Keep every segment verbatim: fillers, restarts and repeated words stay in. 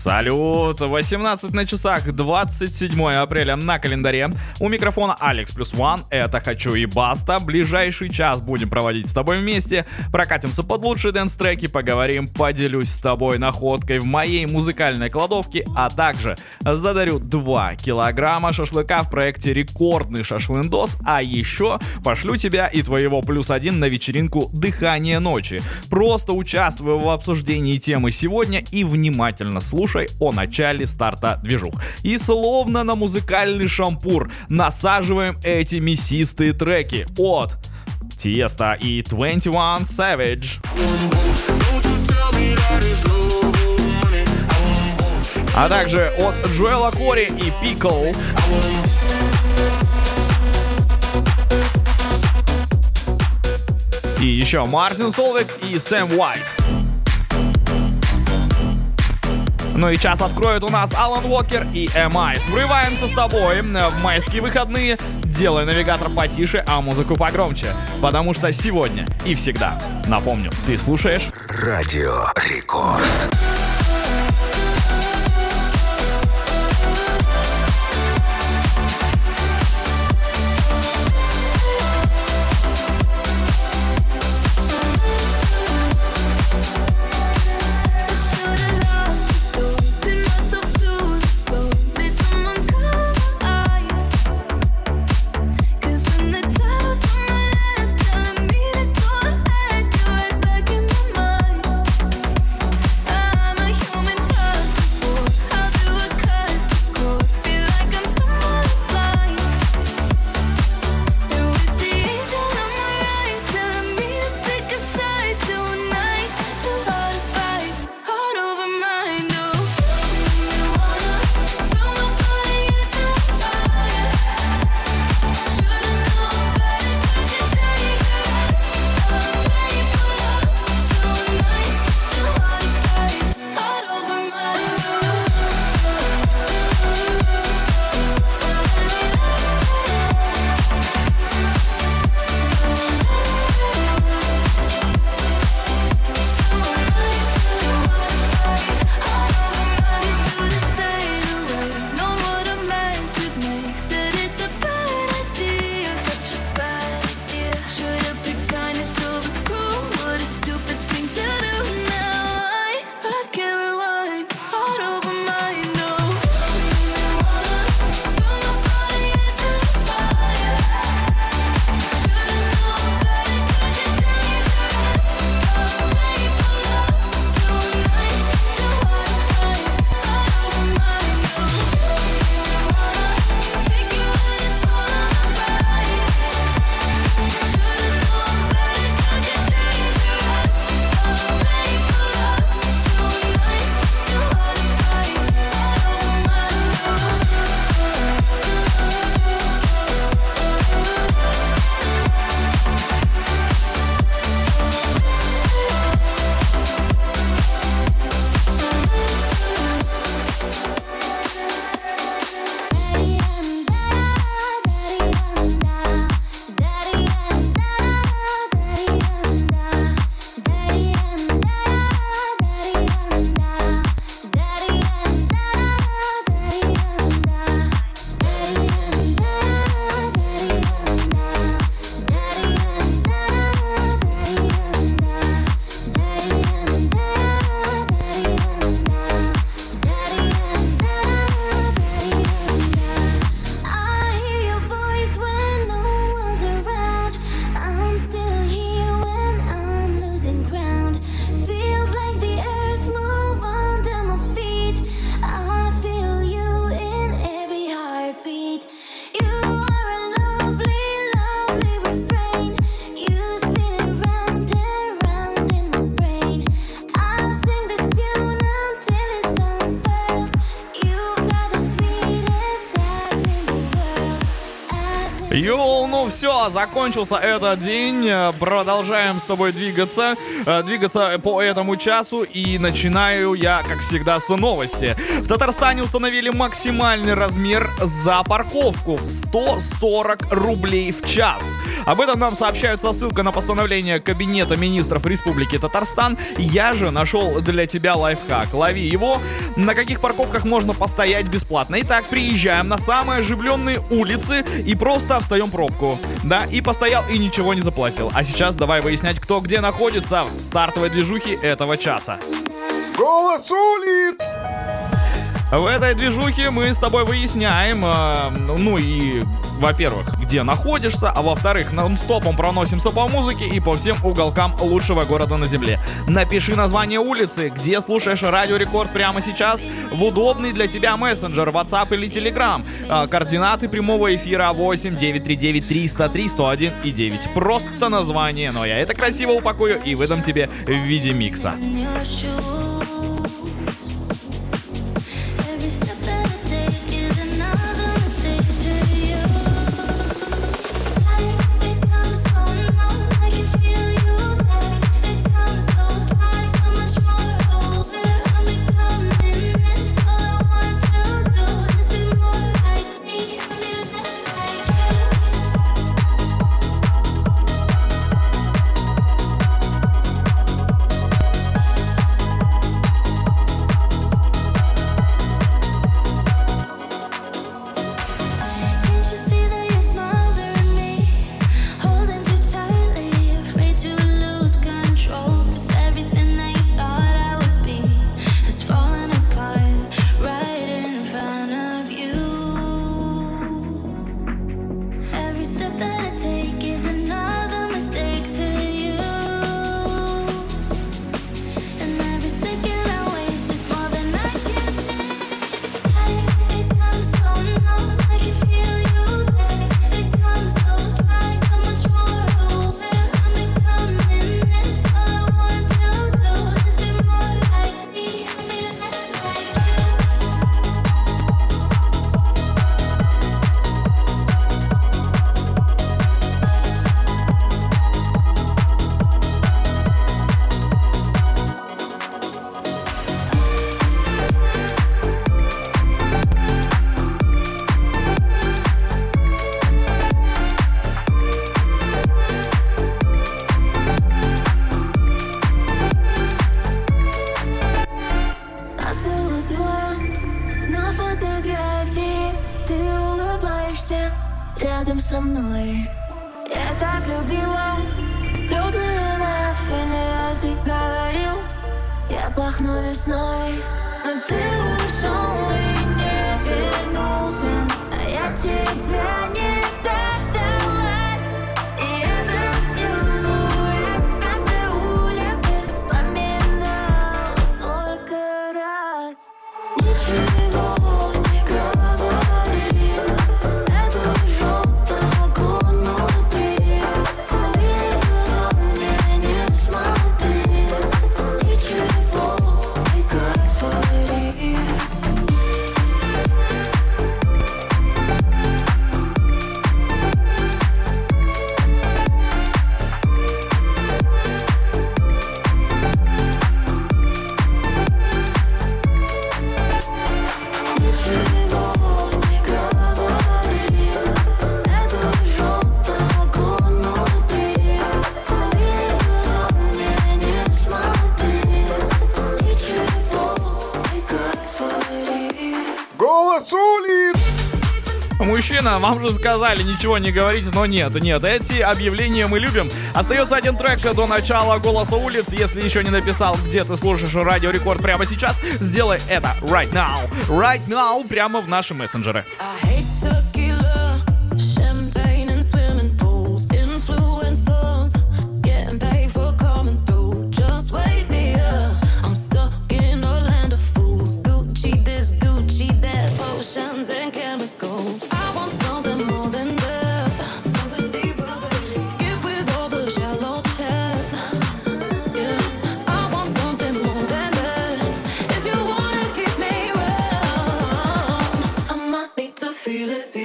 Салют! восемнадцать на часах, двадцать седьмое апреля на календаре. У микрофона Алекс плюс One. Это «Хочу» и «Баста». Ближайший час будем проводить с тобой вместе. Прокатимся под лучшие дэнс-треки, поговорим, поделюсь с тобой находкой в моей музыкальной кладовке, а также задарю два килограмма шашлыка в проекте «Рекордный шашлындос», а еще пошлю тебя и твоего плюс один на вечеринку «Дыхание ночи». Просто участвуй в обсуждении темы сегодня и внимательно слушай о начале старта движух. И словно на музыкальный шампур насаживаем эти мясистые треки от Тиеста и двадцать один Savage. А также от Джоэла Кори и Пикл. И еще Мартин Солвик и Сэм Уайт. Ну и час откроет у нас Алан Уокер и эм ай. Врываемся с тобой в майские выходные. Делай навигатор потише, а музыку погромче. Потому что сегодня и всегда, напомню, ты слушаешь Радио Рекорд. Йоу, ну все, закончился этот день. Продолжаем с тобой двигаться. Двигаться по этому часу. И начинаю я, как всегда, с новости. В Татарстане установили максимальный размер за парковку в сто сорок рублей в час. Об этом нам сообщают со ссылкой на постановление Кабинета министров Республики Татарстан. Я же нашел для тебя лайфхак. Лови его. На каких парковках можно постоять бесплатно? Итак, приезжаем на самые оживленные улицы и просто встаем в пробку. Да, и постоял, и ничего не заплатил. А сейчас давай выяснять, кто где находится в стартовой движухе этого часа. Голос улиц! В этой движухе мы с тобой выясняем, э, ну и, во-первых, где находишься, а во-вторых, нон-стопом проносимся по музыке и по всем уголкам лучшего города на земле. Напиши название улицы, где слушаешь Радио Рекорд прямо сейчас, в удобный для тебя мессенджер, WhatsApp или Telegram. Э, координаты прямого эфира восемь девятьсот тридцать девять триста три сто один и девять. Просто название, но я это красиво упакую и выдам тебе в виде микса. Рядом со мной я так любила теплые маффины, ты говорил, я пахну весной. Но ты ушел и не вернулся, а я тебя не дождалась. И этот силуэт в конце улицы вспоминала столько раз. Ничего не говори. Мужчина, вам же сказали ничего не говорить, но нет, нет, эти объявления мы любим. Остается один трек до начала «Голоса улиц». Если еще не написал, где ты слушаешь Радио Рекорд прямо сейчас, сделай это right now. Right now, прямо в наши мессенджеры. Feel it deep.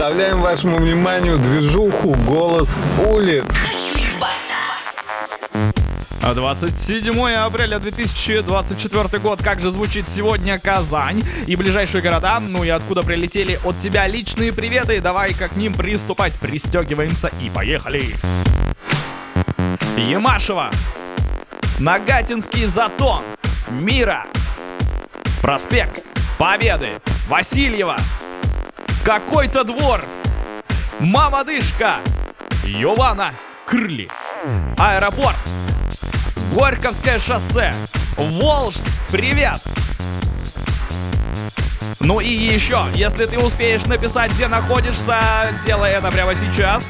Представляем вашему вниманию движуху «Голос улиц». двадцать седьмое апреля две тысячи двадцать четвёртый год. Как же звучит сегодня Казань и ближайшие города? Ну и откуда прилетели от тебя личные приветы? Давай-ка к ним приступать. Пристегиваемся и поехали. Ямашево, Нагатинский Затон, Мира, Проспект Победы, Васильева, Какой-то двор, Мамадышка, Йована, Крли, Аэропорт, Горьковское шоссе, Волжск, привет! Ну и еще, если ты успеешь написать, где находишься, делай это прямо сейчас.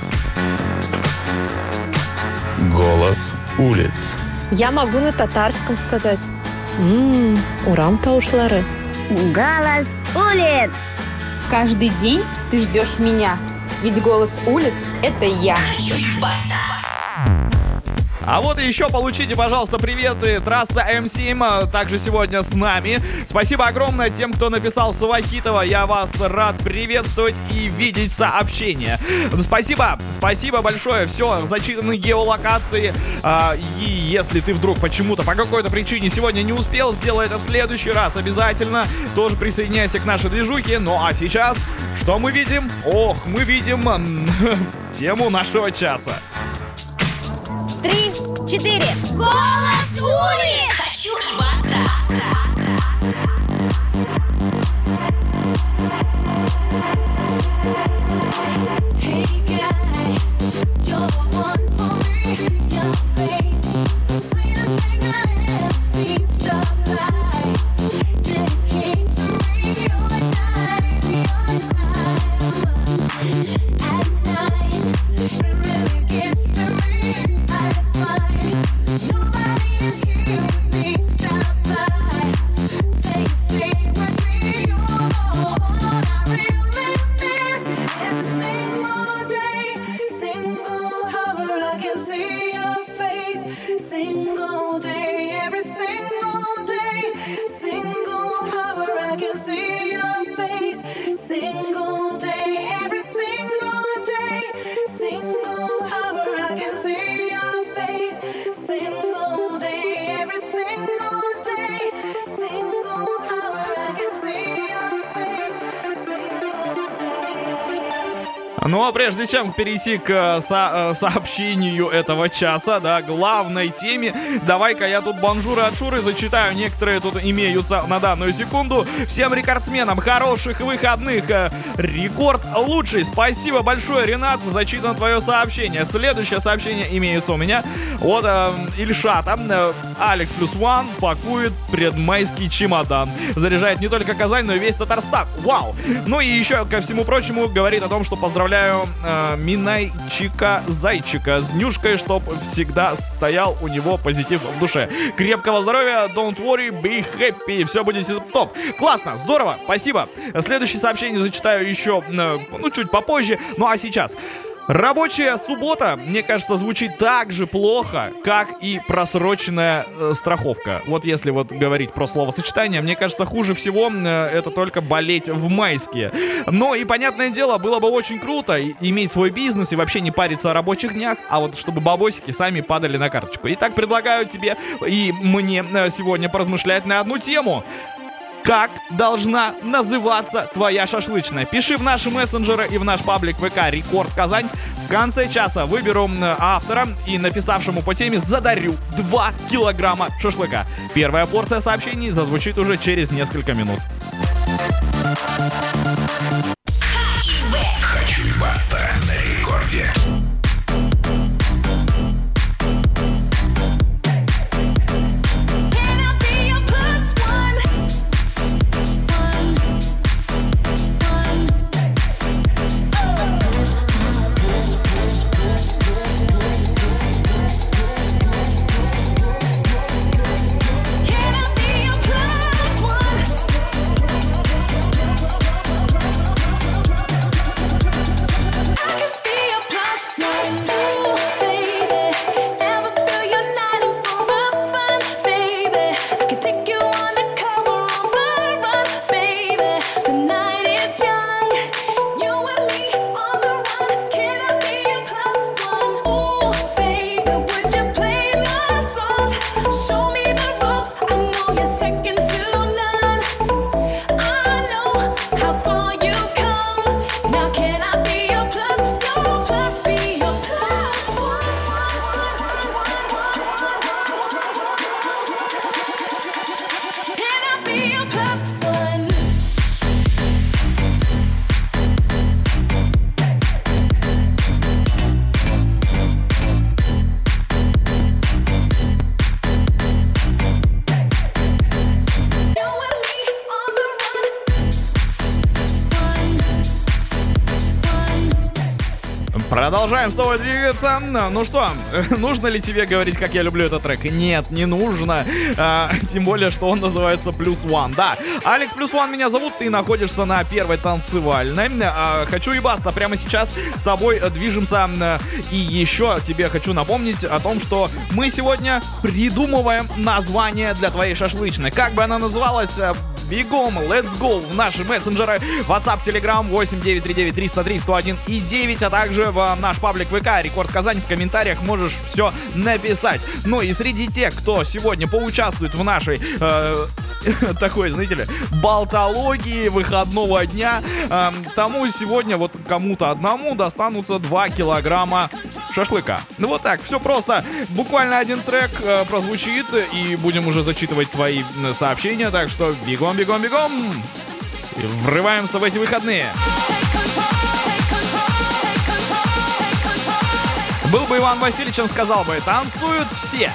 Голос улиц. Я могу на татарском сказать. Ммм, урам таушлары. Голос улиц. Каждый день ты ждешь меня, ведь голос улиц — это я. А вот и еще получите, пожалуйста, приветы. Трасса эм семь также сегодня с нами. Спасибо огромное тем, кто написал Савахитова. Я вас рад приветствовать и видеть сообщения. Спасибо, спасибо большое. Все, зачитаны геолокации. А, и если ты вдруг почему-то, по какой-то причине сегодня не успел, сделай это в следующий раз обязательно. Тоже присоединяйся к нашей движухе. Ну а сейчас, что мы видим? Ох, мы видим тему нашего часа. Три, четыре. Голос улиц! Хочу и баста. Ну а прежде чем перейти к со- сообщению этого часа, да, главной теме, давай-ка я тут бонжуры от Шуры зачитаю. Некоторые тут имеются на данную секунду. Всем рекордсменам хороших выходных. Рекорд лучший. Спасибо большое, Ренат, зачитано твое сообщение. Следующее сообщение имеется у меня от э, Ильшата. Э, Алекс плюс One пакует предмайский чемодан. Заряжает не только Казань, но и весь Татарстан. Вау! Ну и еще, ко всему прочему, говорит о том, что поздравляю э, Минайчика Зайчика с Нюшкой, чтоб всегда стоял у него позитив в душе. Крепкого здоровья, don't worry, be happy, все будет топ. Классно, здорово, спасибо. Следующее сообщение зачитаю еще, э, ну, чуть попозже. Ну а сейчас... Рабочая суббота, мне кажется, звучит так же плохо, как и просроченная э, страховка. Вот если вот говорить про словосочетание, мне кажется, хуже всего э, это только болеть в майские. Но и, понятное дело, было бы очень круто иметь свой бизнес и вообще не париться о рабочих днях, а вот чтобы бабосики сами падали на карточку. Итак, предлагаю тебе и мне э, сегодня поразмышлять на одну тему. Как должна называться твоя шашлычная? Пиши в наши мессенджеры и в наш паблик ВК Рекорд Казань. В конце часа выберу автора и написавшему по теме задарю два килограмма шашлыка. Первая порция сообщений зазвучит уже через несколько минут. Хочу и баста на рекорде. Plus Продолжаем с тобой двигаться. Ну что, нужно ли тебе говорить, как я люблю этот трек? Нет, не нужно. А, тем более, что он называется Плюс One. Да, Алекс Плюс One меня зовут. Ты находишься на первой танцевальной. А, хочу и баста. Прямо сейчас с тобой движемся. И еще тебе хочу напомнить о том, что мы сегодня придумываем название для твоей шашлычной. Как бы она называлась? Бегом, let's go в наши мессенджеры WhatsApp, Telegram восемь девять три девять триста три сто один и девять, а также в наш паблик ВК Рекорд Казань. В комментариях можешь все написать. Ну и среди тех, кто сегодня поучаствует в нашей э, такой, знаете ли, болтологии выходного дня, э, тому сегодня вот кому-то одному достанутся два килограмма шашлыка. Ну вот так, все просто. Буквально один трек э, прозвучит, и будем уже зачитывать твои сообщения, так что бегом, бегом, бегом. И врываемся в эти выходные. Был бы Иван Васильевич, он сказал бы: танцуют все.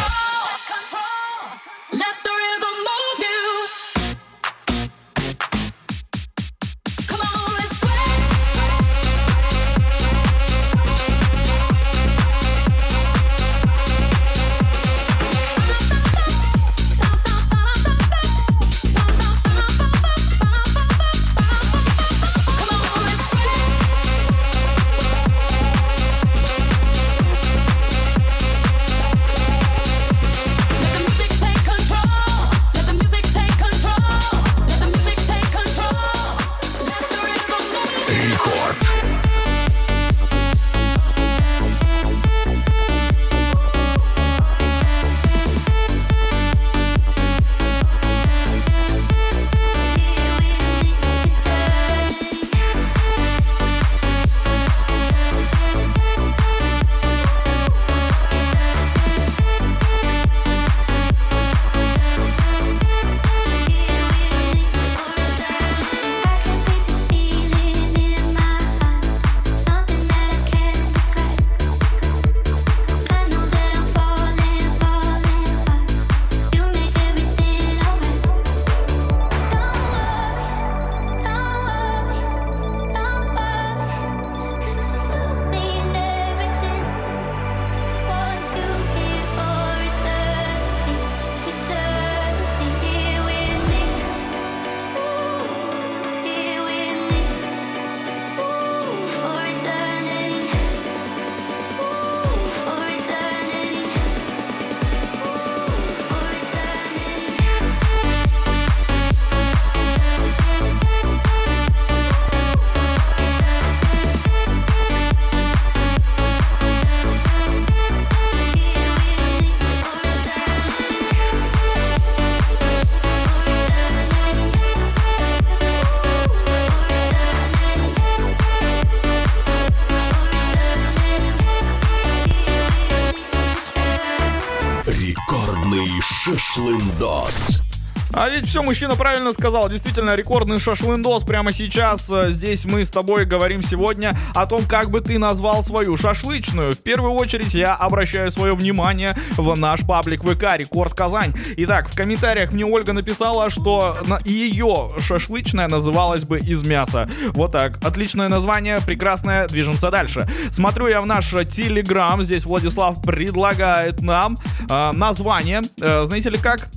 Шашлындос. А ведь все, мужчина правильно сказал. Действительно, рекордный шашлындос. Прямо сейчас здесь мы с тобой говорим сегодня о том, как бы ты назвал свою шашлычную. В первую очередь я обращаю свое внимание в наш паблик ВК Рекорд Казань. Итак, в комментариях мне Ольга написала, что ее шашлычная называлась бы из мяса. Вот так. Отличное название, прекрасное. Движемся дальше. Смотрю я в наш Телеграм. Здесь Владислав предлагает нам э, название. Э, знаете ли как?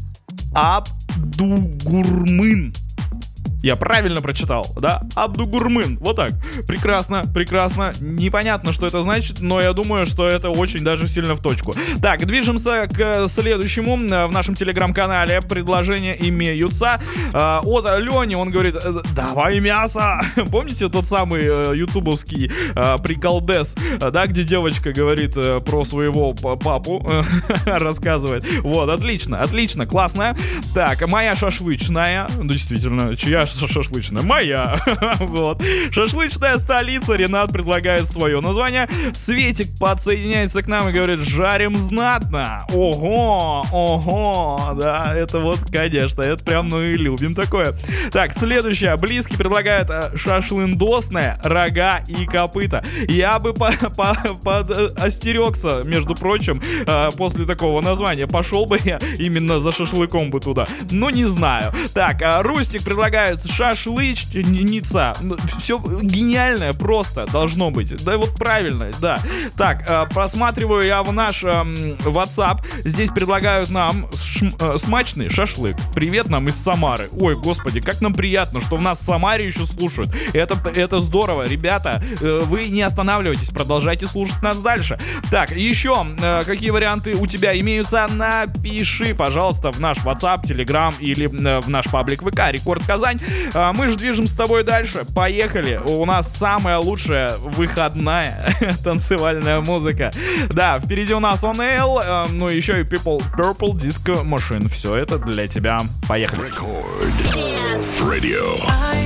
Абдугурмын. Я правильно прочитал, да? Абдугурмын. Вот так. Прекрасно, прекрасно. Непонятно, что это значит, но я думаю, что это очень даже сильно в точку. Так, движемся к следующему. В нашем телеграм-канале предложения имеются. От Лени он говорит: давай мясо. Помните тот самый ютубовский приколдес, да, где девочка говорит про своего папу, рассказывает. Вот, отлично, отлично, классно. Так, моя шашлычная. Действительно, чья шашлычная? Моя. Вот. Шашлычная столица. Ренат предлагает свое название. Светик подсоединяется к нам и говорит: жарим знатно. Ого, ого. Да, это вот, конечно, это прям мы и любим такое. Так, следующее. Близкий предлагает шашлындосное, рога и копыта. Я бы остерегся, между прочим, после такого названия. Пошел бы я именно за шашлыком бы туда. Но не знаю. Так, Рустик предлагает шашлычница. Все гениальное просто должно быть. Да вот правильно, да. Так, э, просматриваю я в наш э, WhatsApp. Здесь предлагают нам шм, э, смачный шашлык. Привет нам из Самары. Ой, господи, как нам приятно, что в нас в Самаре еще слушают. Это, это здорово. Ребята, э, вы не останавливайтесь, продолжайте слушать нас дальше. Так, еще э, какие варианты у тебя имеются? Напиши, пожалуйста, в наш WhatsApp, Telegram или э, в наш паблик ВК Рекорд Казань. Э, мы же движем с тобой дальше. Поехали. У нас самая лучшая выходная танцевальная музыка. Да, впереди у нас On Air, э, ну и еще и People, Purple Disco Machine. Все это для тебя. Поехали. Radio.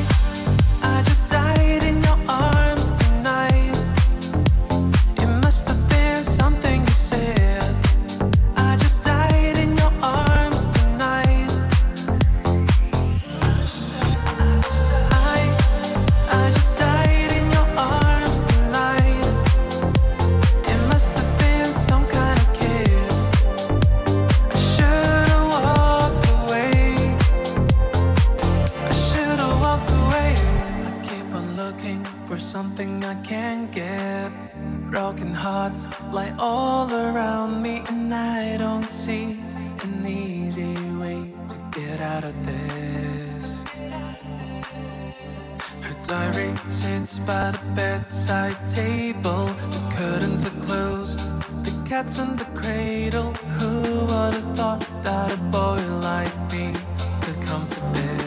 Something I can't get. Broken hearts lie all around me, and I don't see an easy way to get out of this. Her diary sits by the bedside table. The curtains are closed, the cat's in the cradle. Who would have thought that a boy like me could come to this?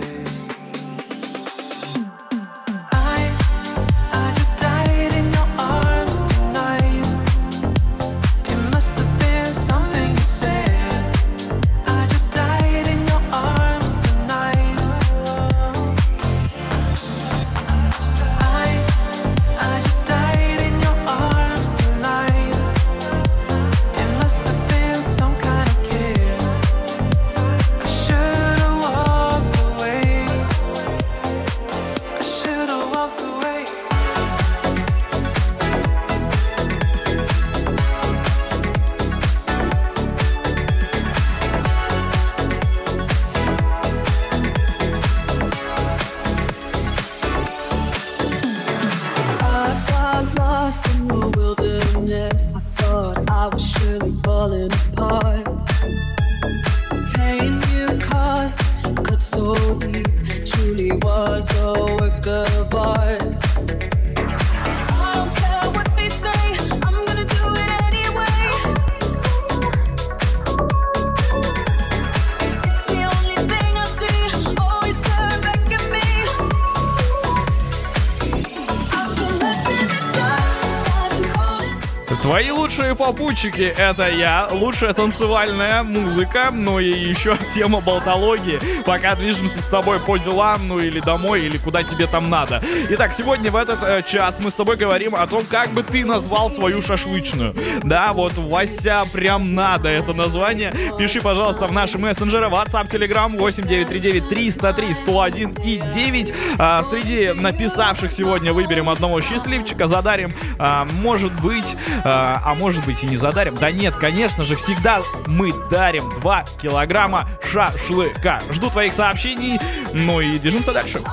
Твои лучшие попутчики — это я, лучшая танцевальная музыка, ну и еще тема болтологии, пока движемся с тобой по делам, ну или домой, или куда тебе там надо. Итак, сегодня в этот э, час мы с тобой говорим о том, как бы ты назвал свою шашлычную. Да, вот Вася прям надо это название. Пиши, пожалуйста, в наши мессенджеры, WhatsApp, Telegram восемь девятьсот тридцать девять триста три сто один и девять. А, среди написавших сегодня выберем одного счастливчика, задарим, а, может быть... А может быть и не задарим. Да нет, конечно же, всегда мы дарим два килограмма шашлыка. Жду твоих сообщений, ну и движемся дальше.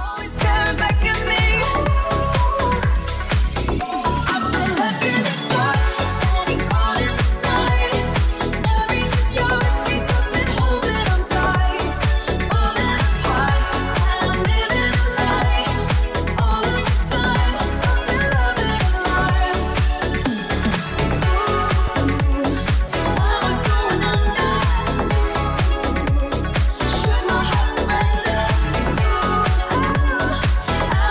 Should my heart surrender?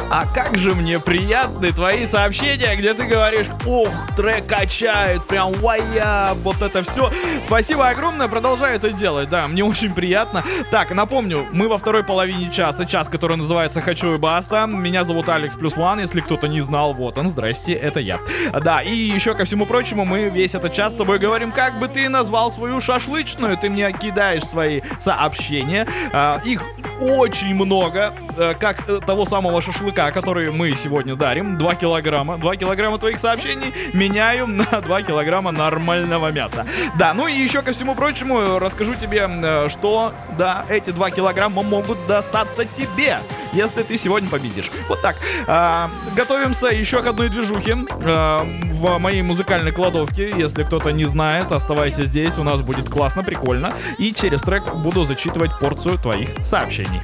А как же мне приятны твои сообщения, где ты говоришь: ух, трек качает, прям вая, вот это все. Спасибо огромное, продолжай это делать, да, мне очень приятно. Так, напомню, мы во второй половине часа, час, который называется «Хочу и баста». Меня зовут Алекс плюс One, если кто-то не знал, вот он, здрасте, это я. Да, и еще ко всему прочему, мы весь этот час с тобой говорим, как бы ты назвал свою шашлычную. Ты мне кидаешь свои сообщения, а, их очень много, а, как того самого шашлыка, который мы сегодня дарим, два килограмма. два килограмма твоих сообщений меняю на два килограмма нормального мяса. Да, ну и еще ко всему прочему расскажу тебе, что, да, эти два килограмма могут достаться тебе, если ты сегодня победишь. Вот так. А, готовимся еще к одной движухе а, в моей музыкальной кладовке. Если кто-то не знает, оставайся здесь, у нас будет классно, прикольно. И через трек буду зачитывать порцию твоих сообщений.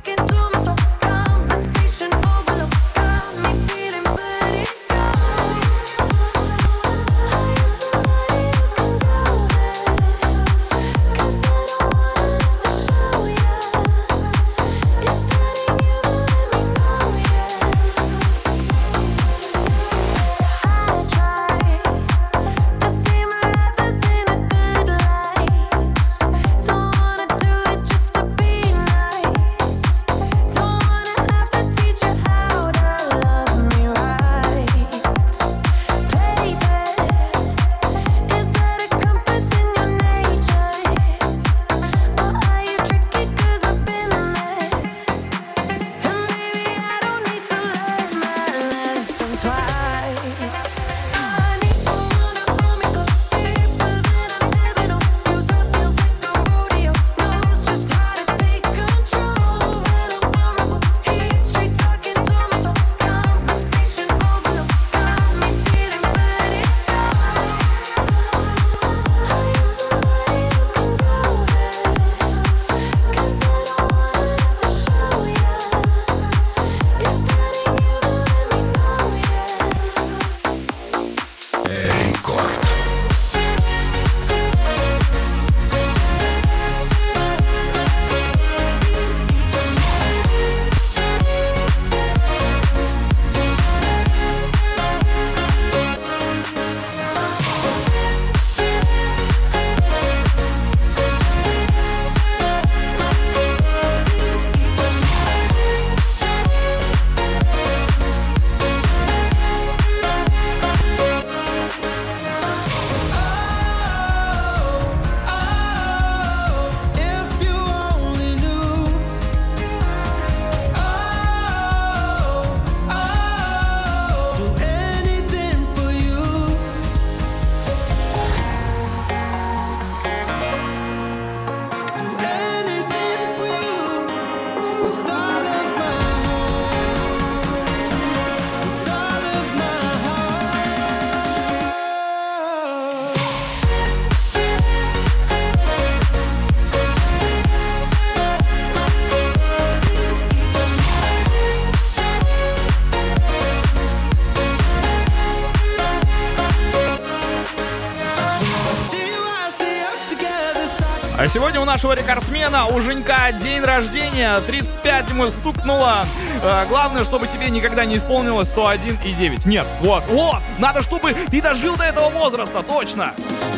А сегодня у нашего рекордсмена, у Женька, день рождения, тридцать пять ему стукнуло. А, главное, чтобы тебе никогда не исполнилось сто один и девять. Нет, вот, вот, надо, чтобы ты дожил до этого возраста, точно.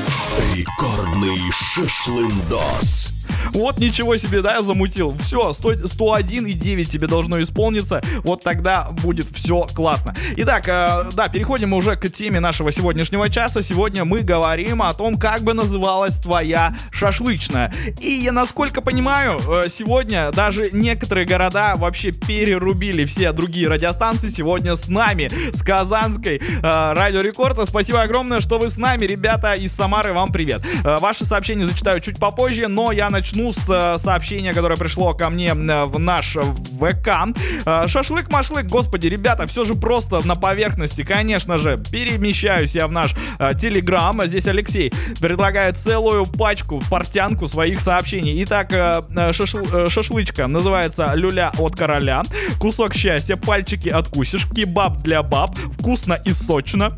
Рекордный шашлындос. Вот ничего себе, да, я замутил. Все, сто один и девять тебе должно исполниться. Вот тогда будет все классно. Итак, э, да, переходим уже к теме нашего сегодняшнего часа. Сегодня мы говорим о том, как бы называлась твоя шашлычная. И я, насколько понимаю, э, сегодня даже некоторые города вообще перерубили все другие радиостанции. Сегодня с нами, с Казанской э, Радио Рекорд. Спасибо огромное, что вы с нами, ребята из Самары, вам привет. Э, ваши сообщения зачитаю чуть попозже, но я начну с э, сообщения, которое пришло ко мне э, в наш ВК. Э, Шашлык-машлык, господи, ребята, все же просто на поверхности, конечно же. Перемещаюсь я в наш э, Телеграм. Здесь Алексей предлагает целую пачку, портянку своих сообщений. Итак, э, шашл, э, шашлычка называется «Люля от короля». Кусок счастья, пальчики откусишь. Кебаб для баб, вкусно и сочно.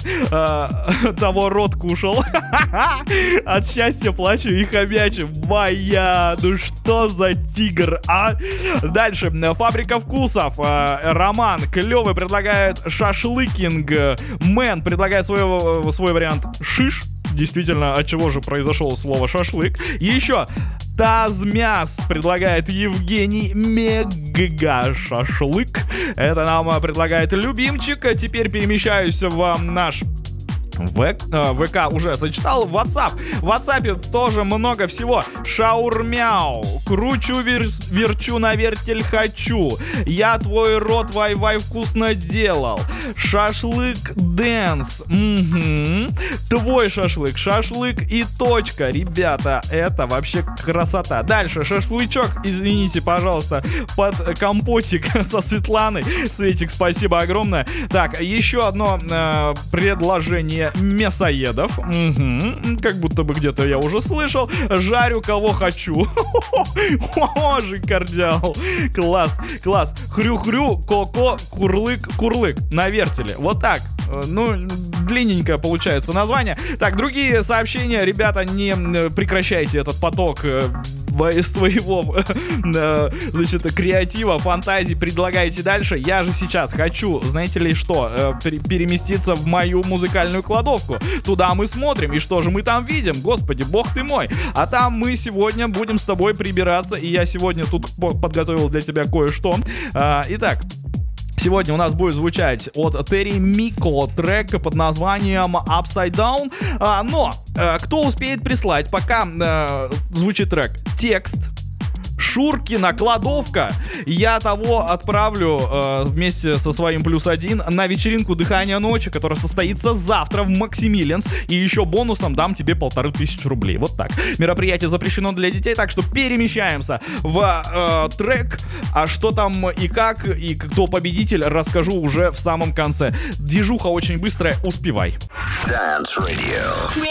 Э, того рот кушал. От счастья плачу и хомячу. Моя. А, ну что за тигр, а? Дальше. Фабрика вкусов. А, Роман клевый предлагает шашлыкинг. Мэн предлагает свой, свой вариант шиш. Действительно, от чего же произошло слово шашлык. И еще Тазмяс предлагает Евгений мега шашлык. Это нам предлагает любимчик. Теперь перемещаюсь в наш В, э, ВК уже зачитал. WhatsApp. В WhatsApp тоже много всего. Шаурмяу. Кручу, вер, верчу, на вертель хочу. Я твой рот вай-вай вкусно делал. Шашлык дэнс. Угу. Твой шашлык. Шашлык и точка. Ребята, это вообще красота. Дальше. Шашлычок, извините, пожалуйста, под компотик со Светланой. Светик, спасибо огромное. Так, еще одно э, предложение мясоедов. Угу. Как будто бы где-то я уже слышал. Жарю кого хочу. О, жикардиал. Класс, класс. Хрю-хрю, коко, курлык, курлык. На вертеле. Вот так. Ну, длинненькое получается название. Так, другие сообщения. Ребята, не прекращайте этот поток своего, значит, креатива, фантазии, предлагайте дальше. Я же сейчас хочу, знаете ли что, переместиться в мою музыкальную кладовку. Туда мы смотрим, и что же мы там видим? Господи, бог ты мой. А там мы сегодня будем с тобой прибираться, и я сегодня тут подготовил для тебя кое-что. Итак, сегодня у нас будет звучать от Терри Мико трек под названием Upside Down. А, но э, кто успеет прислать, пока э, звучит трек, текст, Шуркина кладовка, я того отправлю э, вместе со своим плюс один на вечеринку «Дыхание ночи», которая состоится завтра в Максимилианс. И еще бонусом дам тебе полторы тысячи рублей. Вот так. Мероприятие запрещено для детей, так что перемещаемся в э, трек. А что там и как, и кто победитель, расскажу уже в самом конце. Движуха очень быстрая, успевай. Dance Radio.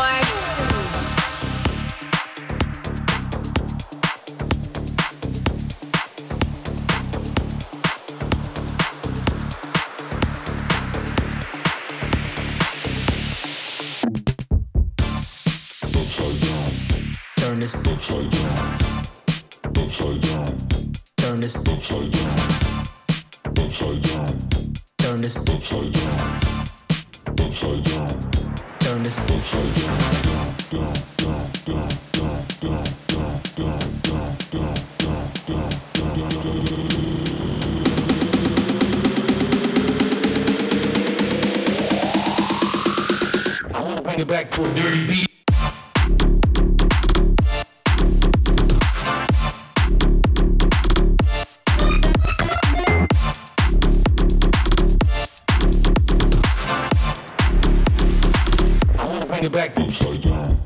Turn this upside down, upside down. Turn this upside down, upside down. Turn this upside down, upside down. Turn this upside down, down, down, down, down, down, down, down, down, down, down, down. I wanna bring it back to a dirty beat. Bring it back upside down.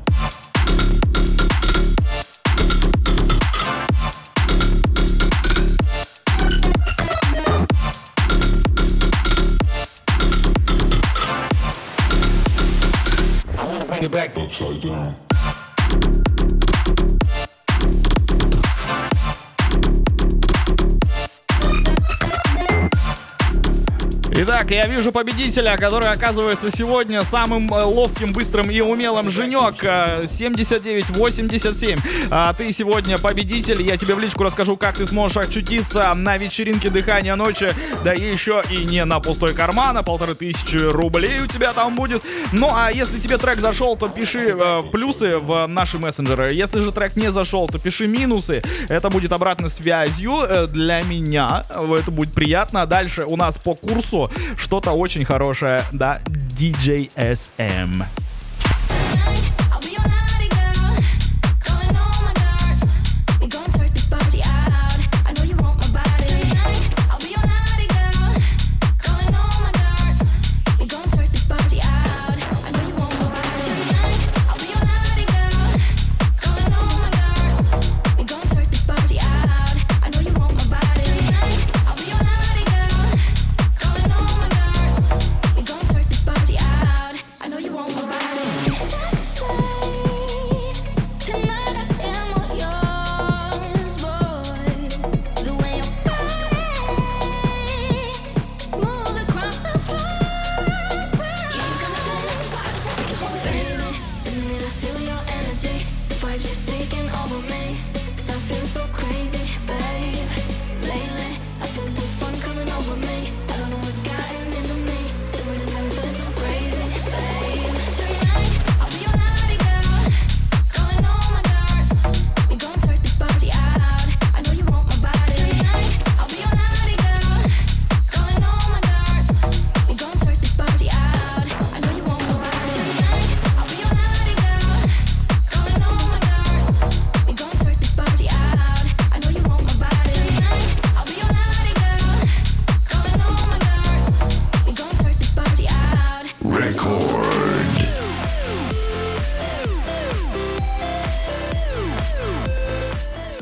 I wanna bring it back upside down. Итак, я вижу победителя, который оказывается сегодня самым ловким, быстрым и умелым. Женек, семьдесят девять восемьдесят семь. А ты сегодня победитель. Я тебе в личку расскажу, как ты сможешь очутиться на вечеринке «Дыхание ночи». Да и еще и не на пустой карман, а полторы тысячи рублей у тебя там будет. Ну, а если тебе трек зашел, то пиши э, плюсы в наши мессенджеры. Если же трек не зашел, то пиши минусы. Это будет обратной связью э, для меня. Это будет приятно. Дальше у нас по курсу что-то очень хорошее, да, ди джей эс эм. I know you want my body.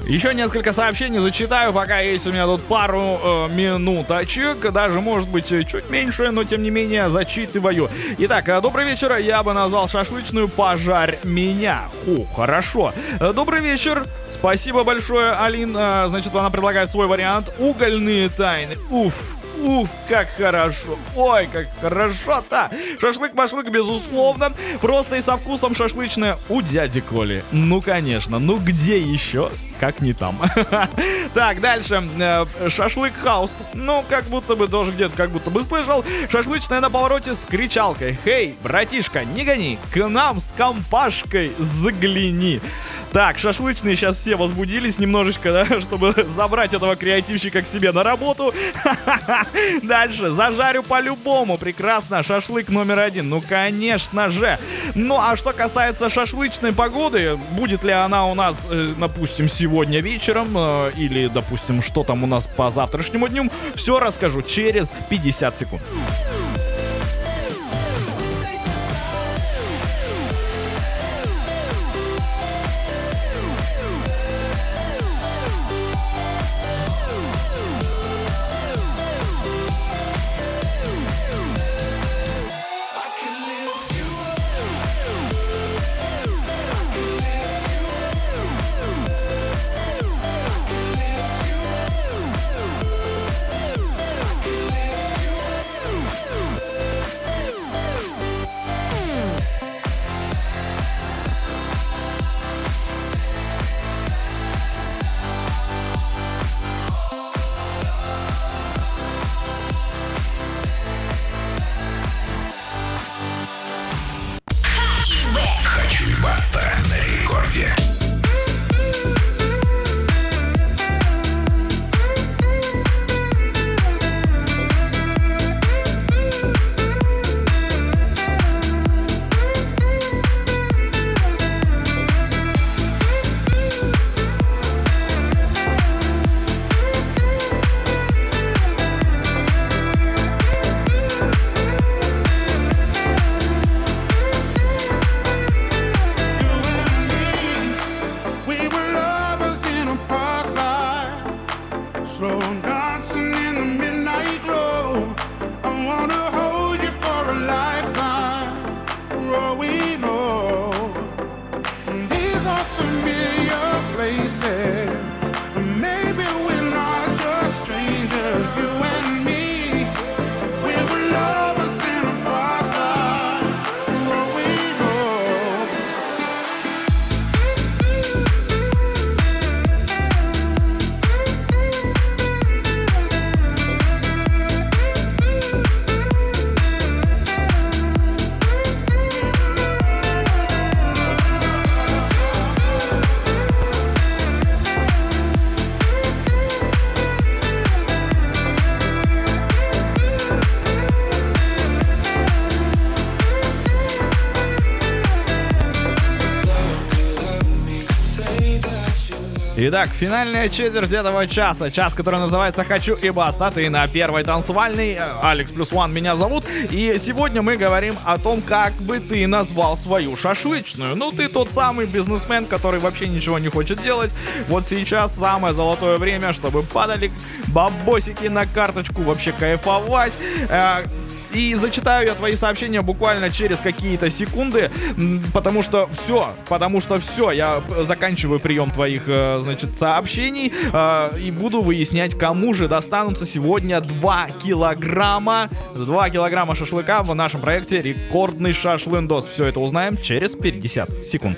Еще несколько сообщений зачитаю, пока есть у меня тут пару э, минуточек, даже может быть чуть меньше, но тем не менее зачитываю. Итак, добрый вечер, я бы назвал шашлычную «Пожарь меня». Ху, хорошо. Добрый вечер, спасибо большое, Алин. Значит, она предлагает свой вариант «Угольные тайны». Уф. Уф, как хорошо. Ой, как хорошо-то. Шашлык-машлык, безусловно. Просто и со вкусом шашлычное у дяди Коли. Ну, конечно. Ну, где еще? Как не там. Так, дальше. Шашлык-хаус. Ну, как будто бы тоже где-то как будто бы слышал. Шашлычное на повороте с кричалкой. Хей, братишка, не гони. К нам с компашкой загляни. Так, шашлычные сейчас все возбудились немножечко, да, чтобы забрать этого креативщика к себе на работу. Дальше, зажарю по-любому, прекрасно, шашлык номер один, ну конечно же. Ну а что касается шашлычной погоды, будет ли она у нас, допустим, сегодня вечером, или, допустим, что там у нас по завтрашнему дню, все расскажу через пятьдесят секунд. Баста на рекорде. Итак, финальная четверть этого часа. Час, который называется «Хочу и баста». Ты на первой танцевальной. Алекс плюс One меня зовут. И сегодня мы говорим о том, как бы ты назвал свою шашлычную. Ну, ты тот самый бизнесмен, который вообще ничего не хочет делать. Вот сейчас самое золотое время, чтобы падали бабосики на карточку, вообще кайфовать. И зачитаю я твои сообщения буквально через какие-то секунды, потому что все, потому что все, я заканчиваю прием твоих, значит, сообщений и буду выяснять, кому же достанутся сегодня два килограмма, два килограмма шашлыка в нашем проекте «Рекордный шашлындос». Все это узнаем через пятьдесят секунд.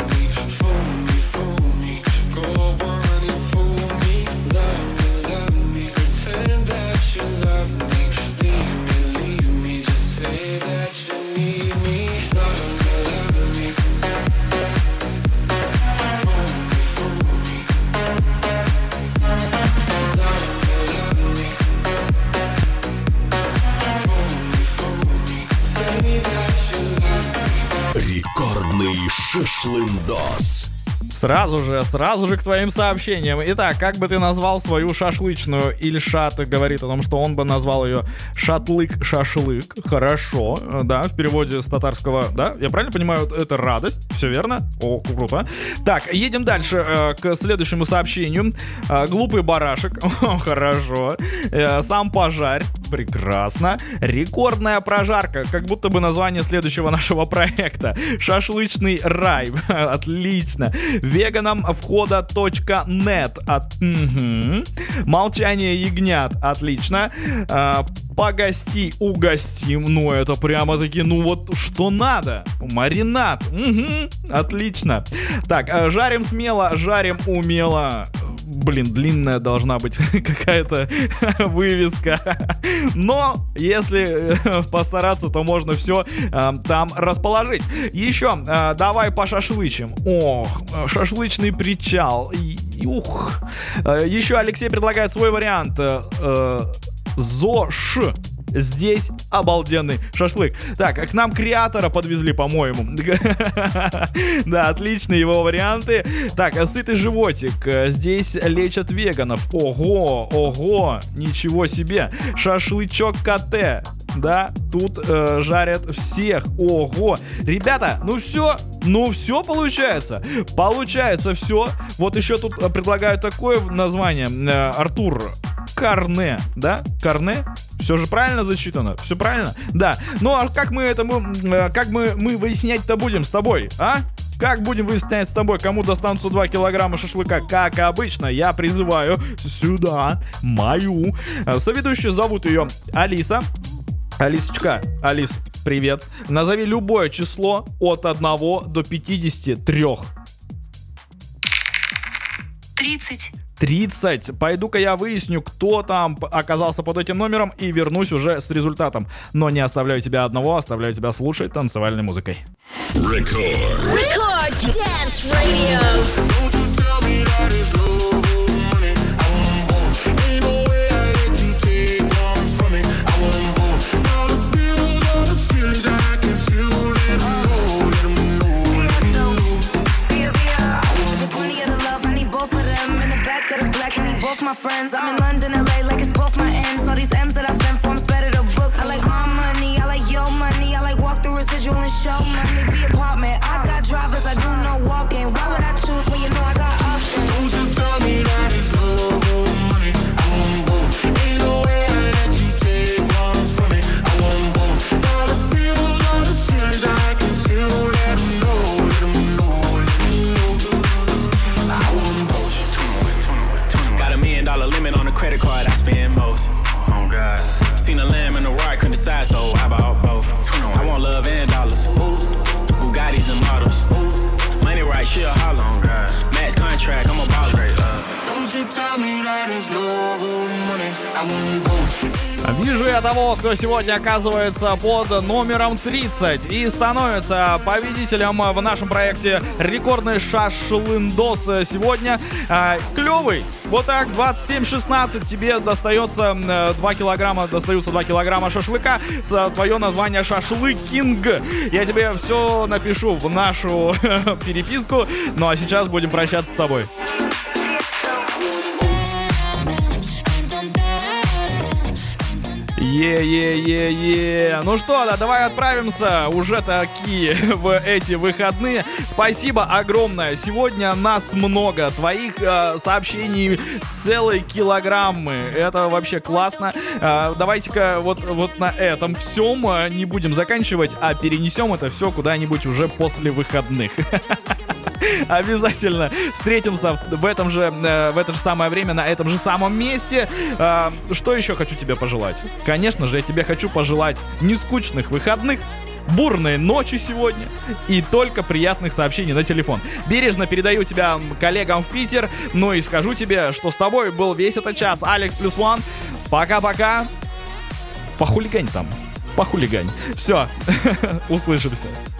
Love me, Рекордный шашлындос. Сразу же, сразу же к твоим сообщениям. Итак, как бы ты назвал свою шашлычную? Ильшат говорит о том, что он бы назвал ее шатлык-шашлык. Хорошо, да, в переводе с татарского, да? Я правильно понимаю, это радость, все верно? О, круто. Так, едем дальше э, к следующему сообщению. Э, глупый барашек, о, хорошо. Э, сам пожарь, прекрасно. Рекордная прожарка, как будто бы название следующего нашего проекта. Шашлычный рай, отлично. Веганам входа точка нет. От... Угу. Молчание ягнят. Отлично. А, погости, угостим. Ну, это прямо-таки, ну вот, что надо. Маринад. Угу. Отлично. Так, жарим смело, жарим умело. Блин, длинная должна быть какая-то вывеска. Но если постараться, то можно все э, там расположить. Еще э, давай пошашлычим. Ох, шашлычный причал. Ух. Э, еще Алексей предлагает свой вариант. Э, ЗОШ. Здесь обалденный шашлык. Так, к нам креатора подвезли, по-моему. Да, отличные его варианты. Так, сытый животик. Здесь лечат веганов. Ого, ого, ничего себе. Шашлычок КТ. Да, тут э, жарят всех. Ого. Ребята, ну все, ну все получается. Получается все. Вот еще тут предлагаю такое название. Э, Артур Карне, да? Карне? Все же правильно зачитано? Все правильно? Да. Ну а как мы это, мы, как мы, мы выяснять-то будем с тобой, а? Как будем выяснять с тобой, кому достанутся два килограмма шашлыка? Как обычно, я призываю сюда мою соведущую, зовут ее Алиса. Алисочка, Алис, привет. Назови любое число от одного до пятидесяти трёх. тридцать. тридцать. Пойду-ка я выясню, кто там оказался под этим номером, и вернусь уже с результатом. Но не оставляю тебя одного, оставляю тебя слушать танцевальной музыкой. Рекорд. Рекорд Dance Radio. My friends, I'm in London, L A, like it's both my ends. All these M's that I fend for, I'm better to book. I like my money, I like your money, I like walk through residual and show money. Be apartment, I got drivers, I do no walking. Why would I choose when you know I got options? Don't you tell me that it's love or money? I want both. Ain't no way I let you take one from me. I want both. All the bills, all the feelings I can feel. Let them know, let them know, let them know. I want both. Got a million dollar limit on the credit card, I spend most. Oh God. Seen a lamb in the right, couldn't decide, so I bought both. I want love and dollars. Bugattis and models. Money right, she a holler. Oh God. Max contract, I'm a baller. Don't you tell me that it's love or money. I want both. Вижу я того, кто сегодня оказывается под номером тридцать и становится победителем в нашем проекте «Рекордный шашлындос» сегодня. А, клевый. Вот так, двадцать семь шестнадцать, тебе достается два килограмма, достаются два килограмма шашлыка. Твое название «Шашлыкинг». Я тебе все напишу в нашу переписку. Ну а сейчас будем прощаться с тобой. Е-е-е-е. Ну что, да, давай отправимся уже такие в эти выходные. Спасибо огромное. Сегодня нас много. Твоих э, сообщений целые килограммы. Это вообще классно. Э, давайте-ка вот, вот на этом всем э, не будем заканчивать, а перенесем это все куда-нибудь уже после выходных. Обязательно встретимся в этом же, э, в это же самое время, на этом же самом месте. Э, что еще хочу тебе пожелать? Конечно же, я тебе хочу пожелать нескучных выходных, бурной ночи сегодня и только приятных сообщений на телефон. Бережно передаю тебя коллегам в Питер. Ну и скажу тебе, что с тобой был весь этот час Алекс плюс One. Пока-пока. Похулигань там. Похулигань. Все. Услышимся.